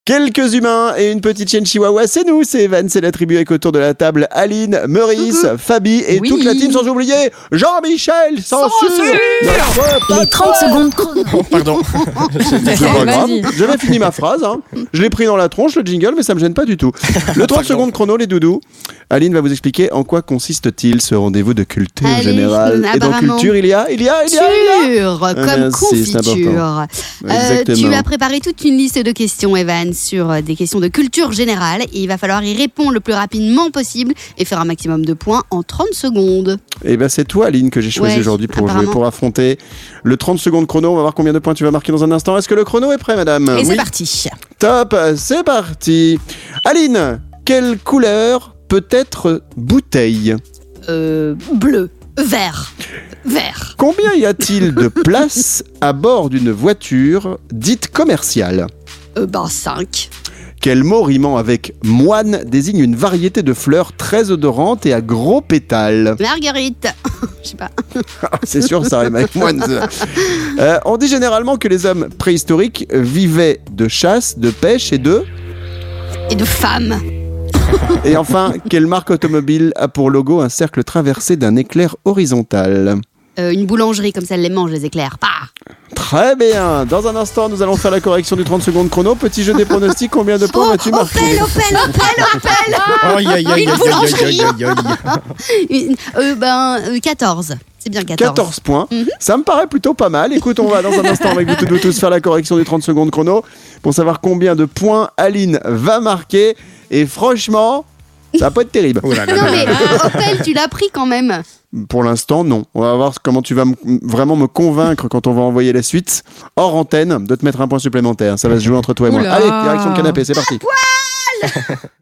Quelques humains et une petite chienne chihuahua, c'est nous, c'est Evan, c'est la tribu avec autour de la table Aline, Meurice, Fabi et toute la team, sans oublier Jean-Michel, censure. Les 30 secondes chrono. Pardon, c'est pas grave, j'avais fini ma phrase, hein. Je l'ai pris dans la tronche le jingle, mais ça me gêne pas du tout. Le 30 secondes chrono, les doudous. Aline va vous expliquer en quoi consiste-t-il ce rendez-vous de culture générale. Et dans culture, il y a comme confiture. Tu as préparé toute une liste de questions, Evan, sur des questions de culture générale. Et il va falloir y répondre le plus rapidement possible et faire un maximum de points en 30 secondes. Et ben c'est toi, Aline, que j'ai choisi aujourd'hui pour jouer, pour affronter le 30 secondes chrono. On va voir combien de points tu vas marquer dans un instant. Est-ce que le chrono est prêt, madame ? Et c'est parti. Top, c'est parti. Aline, quelle couleur peut être bouteille ? Bleu. Vert. Combien y a-t-il de places à bord d'une voiture dite commerciale ? 5. Quel mot rimant avec moine désigne une variété de fleurs très odorantes et à gros pétales ? Marguerite. Je sais pas. C'est sûr, ça rime avec moine. On dit généralement que les hommes préhistoriques vivaient de chasse, de pêche et de femmes. Et enfin, quelle marque automobile a pour logo un cercle traversé d'un éclair horizontal ? Une boulangerie, comme ça elle les mange, les éclairs. Très bien. Dans un instant, nous allons faire la correction du 30 secondes chrono. Petit jeu des pronostics, combien de points vas-tu marquer ? Opel. Une boulangerie. 14. C'est bien 14. 14 points. Ça me paraît plutôt pas mal. Écoute, on va dans un instant avec vous tous faire la correction du 30 secondes chrono pour savoir combien de points Aline va marquer. Et franchement, ça va pas être terrible. Non mais Opel, tu l'as pris quand même. Pour l'instant, non. On va voir comment tu vas vraiment me convaincre quand on va envoyer la suite hors antenne de te mettre un point supplémentaire. Ça va se jouer entre toi et moi. Allez, direction le canapé, c'est parti.